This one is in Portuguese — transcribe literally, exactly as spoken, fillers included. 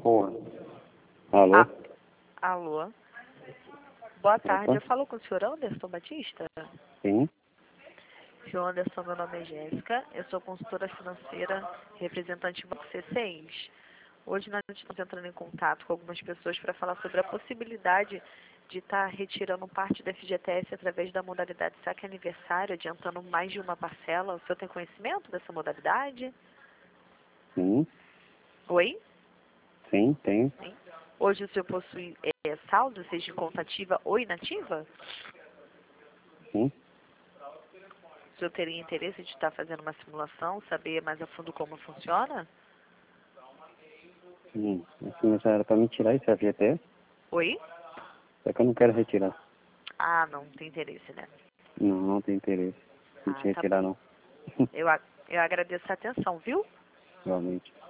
Porra. Alô? Ah, alô? Boa tarde, Opa. eu falo com o senhor Anderson Batista? Sim. Senhor Anderson, meu nome é Jéssica, eu sou consultora financeira, representante do Banco C seis. Hoje nós estamos entrando em contato com algumas pessoas para falar sobre a possibilidade de estar retirando parte do F G T S através da modalidade saque aniversário, adiantando mais de uma parcela. O senhor tem conhecimento dessa modalidade? Sim. Oi? Sim, tem. Sim. Hoje o senhor possui é, saldo, seja em conta ativa ou inativa? Sim. O senhor teria interesse de estar fazendo uma simulação, saber mais a fundo como funciona? Hum. Assim, essa era pra me tirar esse F G T S? Oi? Só que eu não quero retirar. Ah, não tem interesse, né? Não, não tem interesse. Não Ah, te tá retirar, bom. não. Eu, a- eu agradeço a atenção, viu? Realmente.